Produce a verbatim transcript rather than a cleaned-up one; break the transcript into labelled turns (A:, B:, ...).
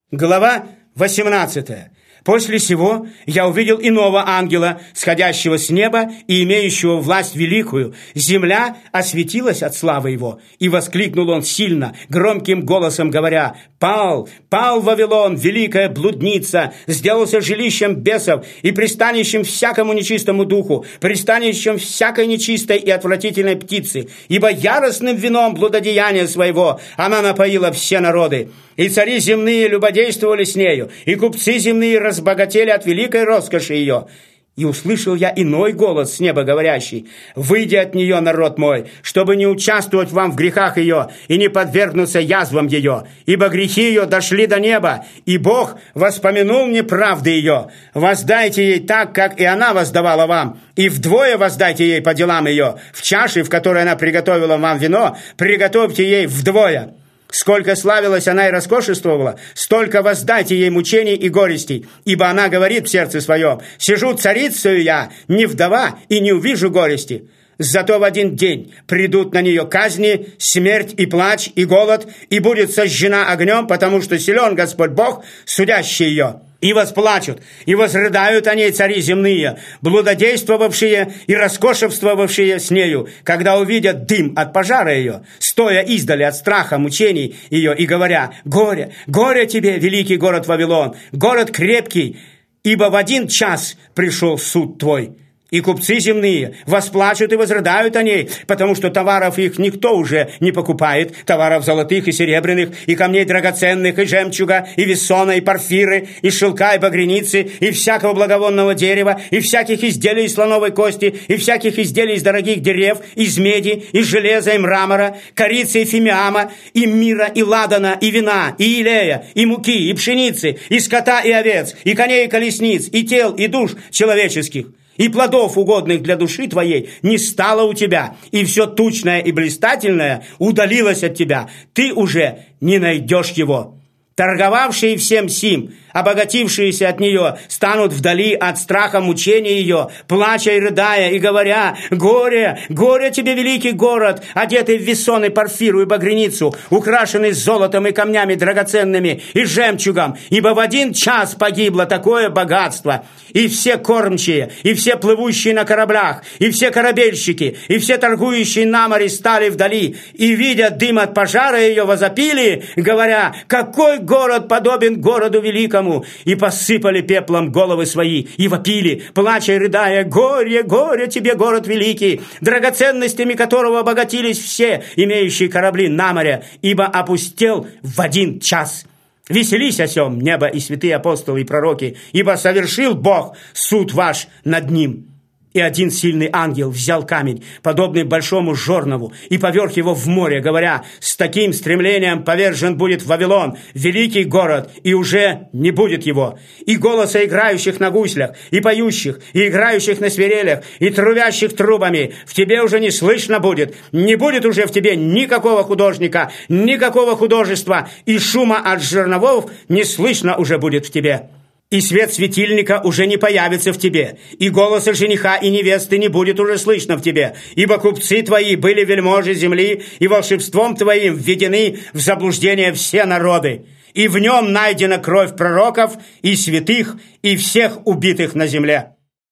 A: Глава восемнадцатая. После сего я увидел иного ангела, сходящего с неба и имеющего власть великую. Земля осветилась от славы его, и воскликнул он сильно, громким голосом говоря: «Пал, пал Вавилон, великая блудница, сделался жилищем бесов и пристанищем всякому нечистому духу, пристанищем всякой нечистой и отвратительной птицы, ибо яростным вином блудодеяния своего она напоила все народы. И цари земные любодействовали с нею, и купцы земные разбогатели от великой роскоши ее». И услышал я иной голос с неба говорящий: «Выйди от нее, народ мой, чтобы не участвовать вам в грехах ее и не подвергнуться язвам ее, ибо грехи ее дошли до неба, и Бог воспомянул неправды ее. Воздайте ей так, как и она воздавала вам, и вдвое воздайте ей по делам ее. В чаше, в которой она приготовила вам вино, приготовьте ей вдвое. Сколько славилась она и роскошествовала, столько воздайте ей мучений и горестей, ибо она говорит в сердце своем: сижу царицею я, не вдова, и не увижу горести. Зато в один день придут на нее казни, смерть и плач, и голод, и будет сожжена огнем, потому что силен Господь Бог, судящий ее. И восплачут, и возрыдают о ней цари земные, блудодействовавшие и роскошествовавшие с нею, когда увидят дым от пожара ее, стоя издали от страха мучений ее, и говоря: горе, горе тебе, великий город Вавилон, город крепкий, ибо в один час пришел суд твой. И купцы земные восплачут и возрыдают о ней, потому что товаров их никто уже не покупает, товаров золотых и серебряных, и камней драгоценных, и жемчуга, и вессона, и порфиры, и шелка, и багряницы, и всякого благовонного дерева, и всяких изделий из слоновой кости, и всяких изделий из дорогих дерев, из меди, из железа и мрамора, корицы и фимиама, и мира, и ладана, и вина, и илея, и муки, и пшеницы, и скота, и овец, и коней, и колесниц, и тел, и душ человеческих. И плодов, угодных для души твоей, не стало у тебя, и все тучное и блистательное удалилось от тебя. Ты уже не найдешь его. Торговавшие всем сим, обогатившиеся от нее, станут вдали от страха мучения ее, плача и рыдая, и говоря: горе, горе тебе, великий город, одетый в весон и порфиру и багряницу, украшенный золотом и камнями драгоценными и жемчугом, ибо в один час погибло такое богатство, и все кормчие, и все плывущие на кораблях, и все корабельщики, и все торгующие на море стали вдали, и, видя дым от пожара ее, возопили, говоря: какой город подобен городу великому, и посыпали пеплом головы свои, и вопили, плача и рыдая: горе, горе тебе, город великий, драгоценностями которого обогатились все, имеющие корабли на море, ибо опустел в один час. Веселись о сем, небо и святые апостолы и пророки, ибо совершил Бог суд ваш над ним». И один сильный ангел взял камень, подобный большому жорнову, и поверг его в море, говоря: с таким стремлением повержен будет Вавилон, великий город, и уже не будет его. И голоса играющих на гуслях, и поющих, и играющих на свирелях, и трубящих трубами в тебе уже не слышно будет. Не будет уже в тебе никакого художника, никакого художества, и шума от жерновов не слышно уже будет в тебе. И свет светильника уже не появится в тебе, и голоса жениха и невесты не будет уже слышно в тебе, ибо купцы твои были вельможи земли, и волшебством твоим введены в заблуждение все народы, и в нем найдена кровь пророков и святых и всех убитых на земле».